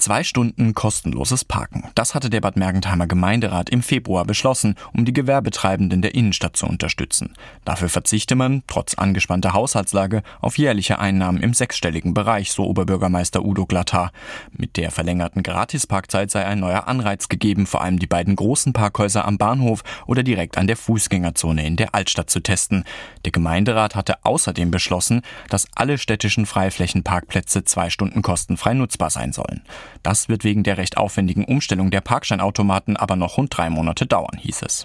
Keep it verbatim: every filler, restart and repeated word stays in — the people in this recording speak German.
Zwei Stunden kostenloses Parken. Das hatte der Bad Mergentheimer Gemeinderat im Februar beschlossen, um die Gewerbetreibenden der Innenstadt zu unterstützen. Dafür verzichte man, trotz angespannter Haushaltslage, auf jährliche Einnahmen im sechsstelligen Bereich, so Oberbürgermeister Udo Glattar. Mit der verlängerten Gratisparkzeit sei ein neuer Anreiz gegeben, vor allem die beiden großen Parkhäuser am Bahnhof oder direkt an der Fußgängerzone in der Altstadt zu testen. Der Gemeinderat hatte außerdem beschlossen, dass alle städtischen Freiflächenparkplätze zwei Stunden kostenfrei nutzbar sein sollen. Das wird wegen der recht aufwendigen Umstellung der Parkscheinautomaten aber noch rund drei Monate dauern, hieß es.